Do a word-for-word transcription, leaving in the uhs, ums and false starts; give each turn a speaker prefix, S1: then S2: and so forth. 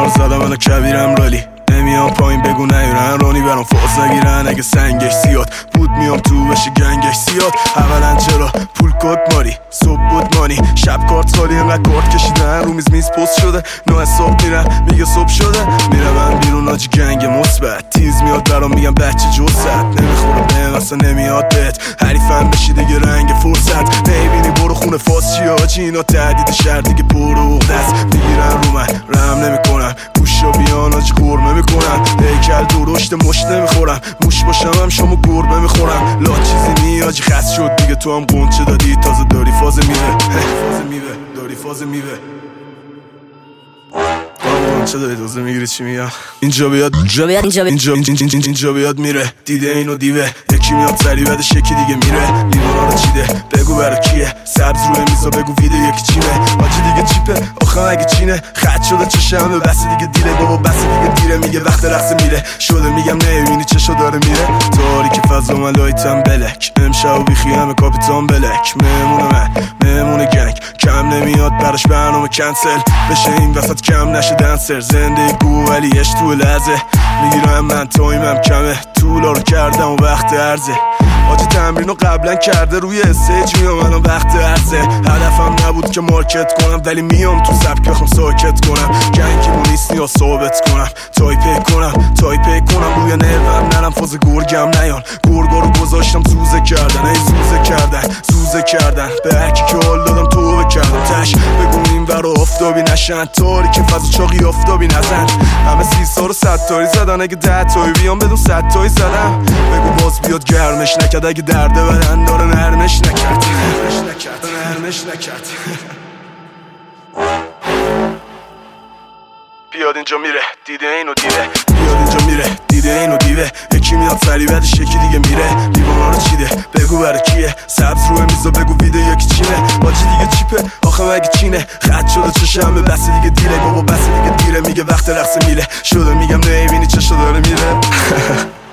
S1: کنار زدم منو کبیرم رالی نمیام پایین بگو نیرن رانی برام فاز نگیرن اگه سنگش زیاد بود میام تو بشه گنگش زیاد اولا چرا پول کد ماری صبح بود مانی شب کارت خالی اینقدر کارت کشیدن رو میز میز پست شده نه حساب میرم میگه صبح شده میرم من بیرون آجی گنگ مثبت تیز میاد برام میگم بچه جست نمیخوره بهم اصلا نمیاد بهت حریفم بشی دیگه رنگ فرصت نمیبینی برو خونه فاس چی آجی اینا تهدید شهر دیگه پر و دست میگیرن رو من رحم نمیکنم گوشا بیان آجی قرمه میکنم هیکل درشت مشت نمیخورم موش باشم هم شما گربه میخورم لا چیزی میاجی خست شد دیگه تو هم قنچه دادی تازه داری فاز میوه فاز میوه داری فاز میوه چه داری تازه میگیری چی میگم اینجا بیاد اینجا بیاد اینجا اینجا اینجا بیاد میره دیده اینو دیوه یکی میاد سری بعدش یکی دیگه میره لیوانا رو چیده بگو برا کیه سبز روی میزا بگو ویدیو یکی چیمه آجی دیگه چیپه آخه اگه چینه خط شده چشمه بس دیگه دیره بابا بس دیگه دیره میگه وقت رقص میره شده میگم نمیبینی چشو داره میره تاریک فضا من لایتم بلک امشب بیخی همه کاپیتان بلک مهمون من مهمون گنگ کم نمیاد براش برنامه کنسل بشه این وسط کم نشه دنسر زندگی ولی اش تو لحظه میگیرم من تایمم کمه طولا رو کردم و وقت عرضه آجی تمرینو قبلا کرده روی استیج میام الان وقت عرضه هدفم نبود که مارکت کنم ولی میام تو سبک بخوام ساکت کنم گنگیمو نیستی یا ثابت کنم تایپ کنم تایپ کنم روی نرم نرم فاز گرگم نیان گرگا رو گذاشتم زوزه کردن ای زوزه کردن زوزه کردن به هرکی که حال دادم توبه کردم تش بگو این ور آفتابی نشن تاریک فضا چاقی آفتابی نزن همه سی سال و صد تایی زدن اگه ده تایی بیام بدون صد تایی زدم بگو باز بیاد گرمش نکرد اگه درده بدن داره نرمش نکرد نرمش نکرد نرمش نکرد بیاد اینجا میره دیده اینو دیوه بیاد اینجا میره دیده اینو دیوه یکی میاد سری بعدش یکی دیگه میره لیوانا رو چیده بگو برا کیه سبز روی میزا بگو ویدیو یکی چینه آجی دیگه چیپه آخه مگه چینه خط شده چشمه بس دیگه دیره بابا بس دیگه دیره میگه وقت رقص میره شده میگم نمیبینی چشو داره میره